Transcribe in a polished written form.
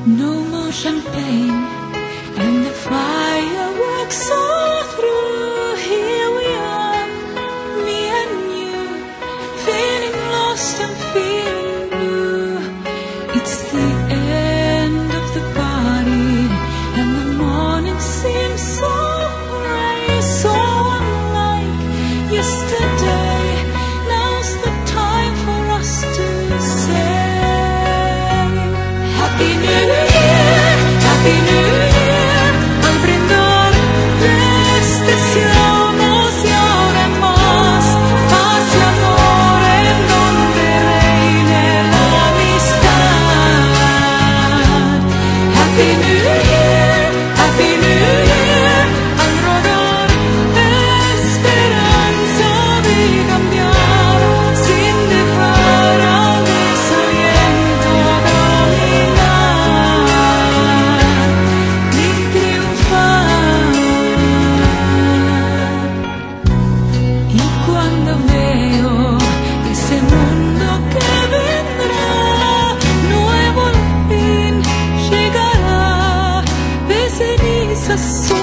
No more champagne and the fireworks are through. Here we are, me and you, feeling lost and feeling blue. It's the end of the party and the morning seems so gray, so unlike yesterday. Now's the time for us to say Happy New Year, Happy New Year. Al brindar festejamos y ahora más paz y amor en donde reine la amistad. Happy New Year, Happy New Year. Al rodar esperanza de cambiar sin dejar al desaliento dominar ni triunfar. Y cuando veo ese mundo que vendrá, nuevo al fin llegará de cenizas.